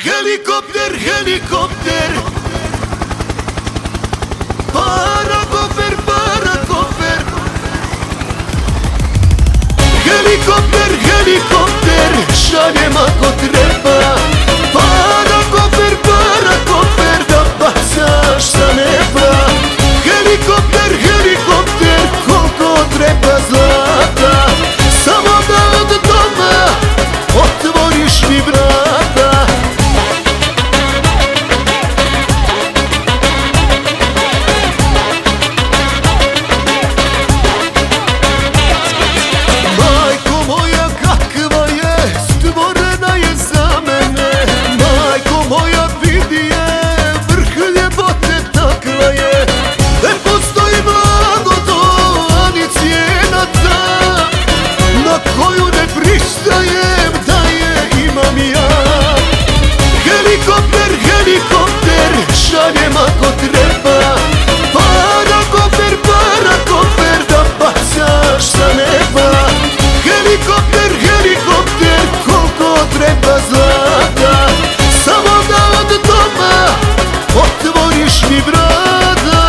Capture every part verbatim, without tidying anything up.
Helikopter, helikopter, para kofer, para kofer. Helikopter, helikopter, šaljem ako treba. Para kofer, para kofer, da bacaš sa neba. Helikopter, helikopter, koliko treba zlata, samo da od doma otvoriš mi vrata. Majko moja kakva je, stvorena je za mene. Majko moja vidi je, vrh ljepote takva je. Ne postoji mnogo to, ani cijena ta, na koju ne pristajem da je imam ja. Helikopter, helikopter, šaljem ako treba. Para kofer, para kofer, da bacaš sa neba. Helikopter, helikopter, koliko treba zlata, samo da od doma otvoriš mi vrata.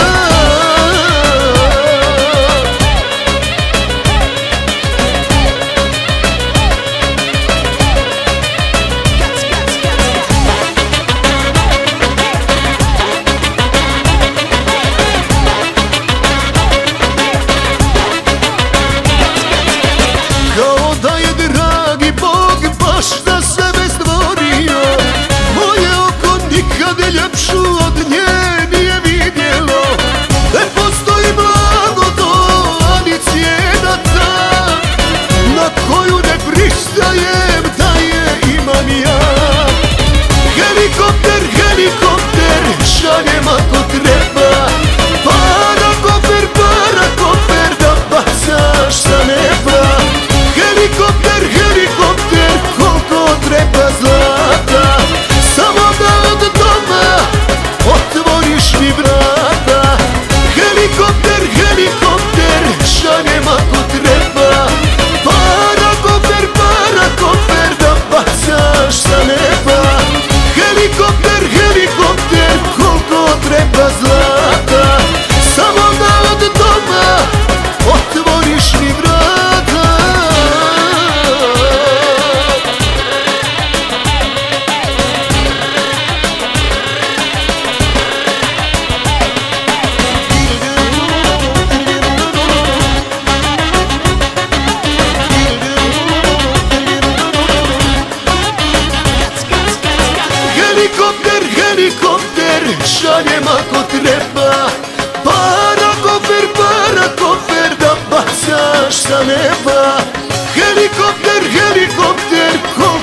Kao da je dragi Bog baš za sebe stvorio, moje oko nikad ljepšu od nje nije vidjelo. Ne postoji blago to, ani cijena ta, na koju ne pristajem da je imam ja. Helikopter, helikopter, šaljem ako treba. Para kofer, para kofer, da bacaš sa neba. Helikopter, helikopter, koliko treba zlata, samo da od doma otvoriš mi vrata. Helikopter, helikopter, šaljem ako treba. Para kofer, para kofer, da bacaš sa neba. Helikopter, helikopter, koliko treba zlata, samo da od doma otvoriš mi vrata. Helikopter, helikopter, šaljem ako treba. Para kofer, para kofer, da bacaš sa neba. Helikopter, helikopter, ko